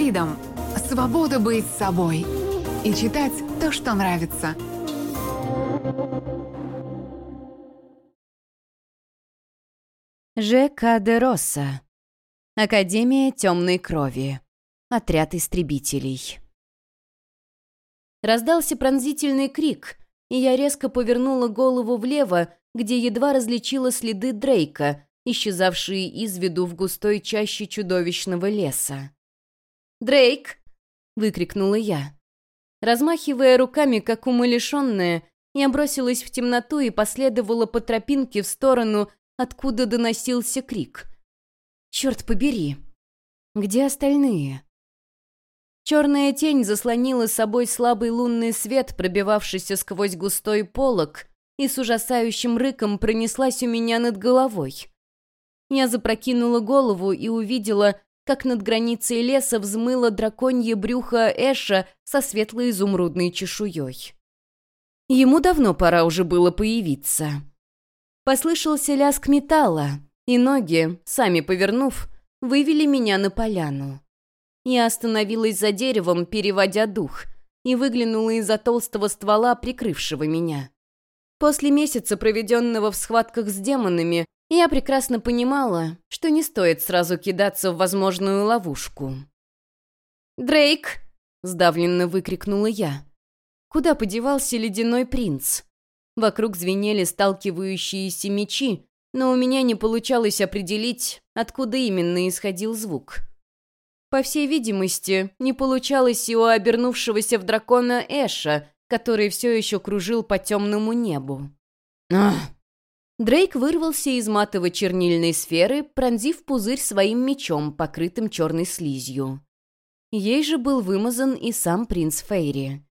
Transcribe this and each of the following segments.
Freedom – свобода быть собой и читать то, что нравится. Ж.К. де Росса. Академия темной крови. Отряд истребителей. Раздался пронзительный крик, и я резко повернула голову влево, где едва различила следы Дрейка, исчезавшие из виду в густой чаще чудовищного леса. «Дрейк!» — выкрикнула я. Размахивая руками, как умалишенная, я бросилась в темноту и последовала по тропинке в сторону, откуда доносился крик. «Черт побери! Где остальные?» Черная тень заслонила собой слабый лунный свет, пробивавшийся сквозь густой полог, и с ужасающим рыком пронеслась у меня над головой. Я запрокинула голову и увидела, как над границей леса взмыло драконье брюхо Эша со светло-изумрудной чешуей. Ему давно пора уже было появиться. Послышался лязг металла, и ноги, сами повернув, вывели меня на поляну. Я остановилась за деревом, переводя дух, и выглянула из-за толстого ствола, прикрывшего меня. После месяца, проведенного в схватках с демонами, я прекрасно понимала, что не стоит сразу кидаться в возможную ловушку. «Дрейк!» — сдавленно выкрикнула я. Куда подевался ледяной принц? Вокруг звенели сталкивающиеся мечи, но у меня не получалось определить, откуда именно исходил звук. По всей видимости, не получалось и у обернувшегося в дракона Эша, который все еще кружил по темному небу. «Ах!» Дрейк вырвался из матово-чернильной сферы, пронзив пузырь своим мечом, покрытым черной слизью. Ей же был вымазан и сам принц Фейри.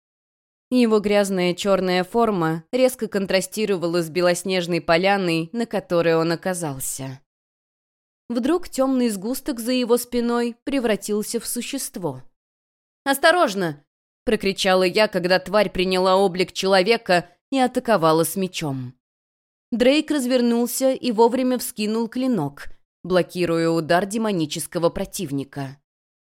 Его грязная черная форма резко контрастировала с белоснежной поляной, на которой он оказался. Вдруг темный сгусток за его спиной превратился в существо. «Осторожно!» — прокричала я, когда тварь приняла облик человека и атаковала с мечом. Дрейк развернулся и вовремя вскинул клинок, блокируя удар демонического противника.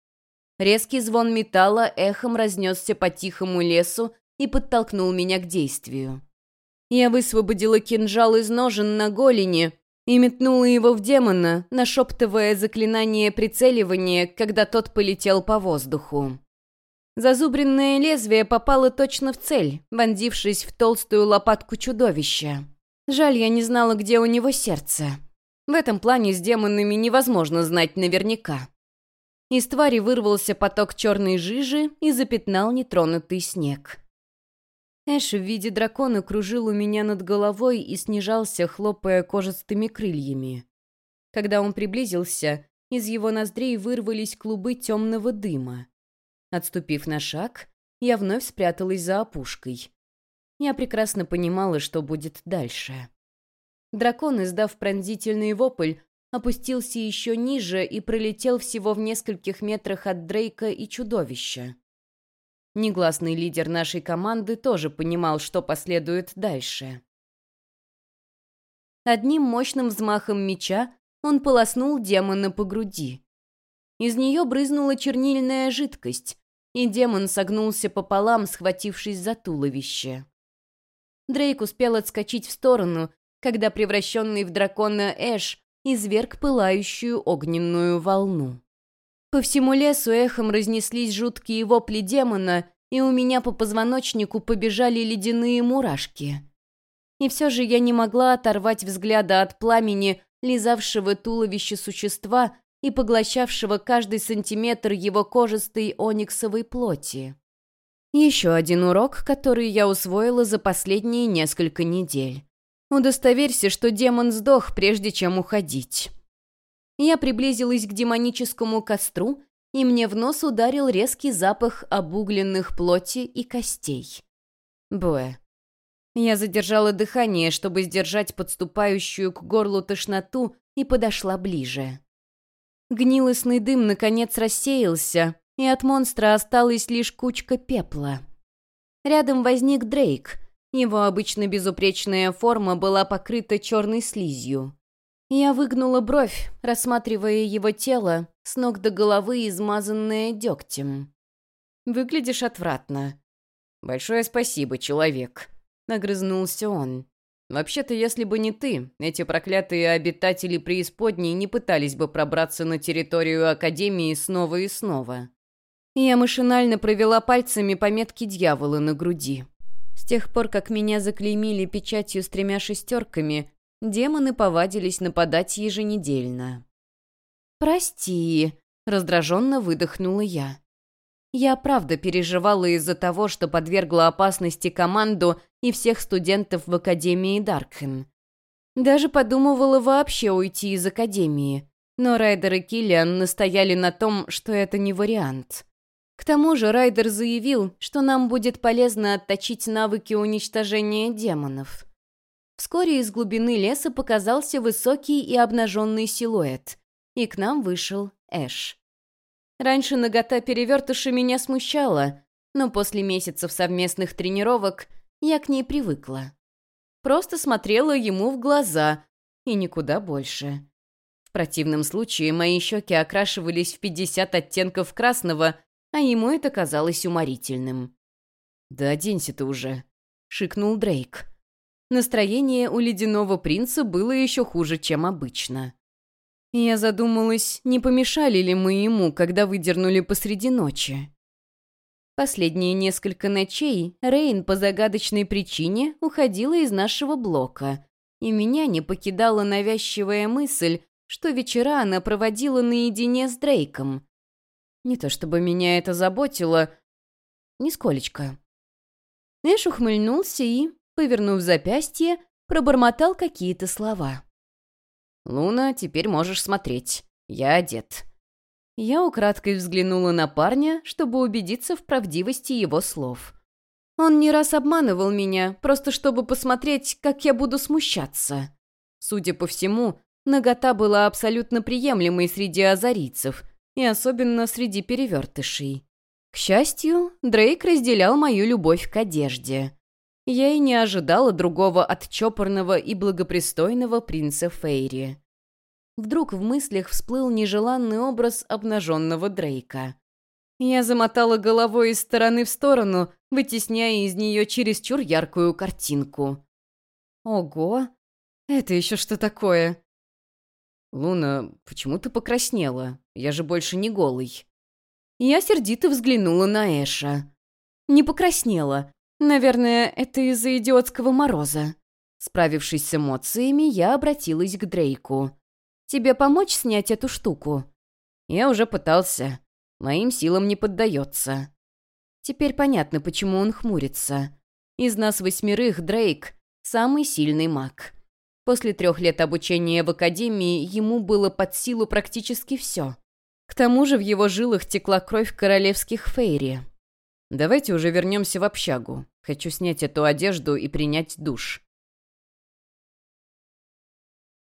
Резкий звон металла эхом разнесся по тихому лесу и подтолкнул меня к действию. Я высвободила кинжал из ножен на голени и метнула его в демона, нашептывая заклинание прицеливания, когда тот полетел по воздуху. Зазубренное лезвие попало точно в цель, вонзившись в толстую лопатку чудовища. Жаль, я не знала, где у него сердце. В этом плане с демонами невозможно знать наверняка. Из твари вырвался поток черной жижи и запятнал нетронутый снег. Эш в виде дракона кружил у меня над головой и снижался, хлопая кожистыми крыльями. Когда он приблизился, из его ноздрей вырвались клубы темного дыма. Отступив на шаг, я вновь спряталась за опушкой. Я прекрасно понимала, что будет дальше. Дракон, издав пронзительный вопль, опустился еще ниже и пролетел всего в нескольких метрах от Дрейка и чудовища. Негласный лидер нашей команды тоже понимал, что последует дальше. Одним мощным взмахом меча он полоснул демона по груди. Из нее брызнула чернильная жидкость, и демон согнулся пополам, схватившись за туловище. Дрейк успел отскочить в сторону, когда превращенный в дракона Эш изверг пылающую огненную волну. По всему лесу эхом разнеслись жуткие вопли демона, и у меня по позвоночнику побежали ледяные мурашки. И все же я не могла оторвать взгляда от пламени, лизавшего туловище существа и поглощавшего каждый сантиметр его кожистой ониксовой плоти. Еще один урок, который я усвоила за последние несколько недель. Удостоверься, что демон сдох, прежде чем уходить. Я приблизилась к демоническому костру, и мне в нос ударил резкий запах обугленных плоти и костей. Буэ. Я задержала дыхание, чтобы сдержать подступающую к горлу тошноту, и подошла ближе. Гнилостный дым наконец рассеялся, и от монстра осталась лишь кучка пепла. Рядом возник Дрейк. Его обычно безупречная форма была покрыта черной слизью. Я выгнула бровь, рассматривая его тело, с ног до головы измазанное дегтем. «Выглядишь отвратно». «Большое спасибо, человек», — огрызнулся он. «Вообще-то, если бы не ты, эти проклятые обитатели преисподней не пытались бы пробраться на территорию Академии снова и снова». Я машинально провела пальцами по метке дьявола на груди. С тех пор, как меня заклеймили печатью с 3 шестерками, демоны повадились нападать еженедельно. «Прости», — раздраженно выдохнула я. Я правда переживала из-за того, что подвергла опасности команду и всех студентов в Академии Даркхен. Даже подумывала вообще уйти из Академии, но Райдер и Киллиан настояли на том, что это не вариант. К тому же Райдер заявил, что нам будет полезно отточить навыки уничтожения демонов. Вскоре из глубины леса показался высокий и обнаженный силуэт, и к нам вышел Эш. Раньше нагота перевертыша меня смущала, но после месяцев совместных тренировок я к ней привыкла. Просто смотрела ему в глаза, и никуда больше. В противном случае мои щеки окрашивались в 50 оттенков красного, а ему это казалось уморительным. «Да оденься ты уже», — шикнул Дрейк. Настроение у ледяного принца было еще хуже, чем обычно. Я задумалась, не помешали ли мы ему, когда выдернули посреди ночи. Последние несколько ночей Рейн по загадочной причине уходила из нашего блока, и меня не покидала навязчивая мысль, что вечера она проводила наедине с Дрейком. Не то чтобы меня это заботило, нисколечко. Эш ухмыльнулся и, повернув запястье, пробормотал какие-то слова. «Луна, теперь можешь смотреть. Я одет». Я украдкой взглянула на парня, чтобы убедиться в правдивости его слов. Он не раз обманывал меня, просто чтобы посмотреть, как я буду смущаться. Судя по всему, нагота была абсолютно приемлемой среди азарийцев, и особенно среди перевертышей. К счастью, Дрейк разделял мою любовь к одежде. Я и не ожидала другого от чопорного и благопристойного принца Фейри. Вдруг в мыслях всплыл нежеланный образ обнаженного Дрейка. Я замотала головой из стороны в сторону, вытесняя из нее чересчур яркую картинку. Ого! Это еще что такое? «Луна, почему ты покраснела? Я же больше не голый». Я сердито взглянула на Эша. Не покраснела. Наверное, это из-за идиотского мороза. Справившись с эмоциями, я обратилась к Дрейку. «Тебе помочь снять эту штуку?» «Я уже пытался. Моим силам не поддается». Теперь понятно, почему он хмурится. Из нас 8 Дрейк — самый сильный маг. После 3 лет обучения в Академии ему было под силу практически все. К тому же в его жилах текла кровь королевских Фейри. «Давайте уже вернемся в общагу. Хочу снять эту одежду и принять душ».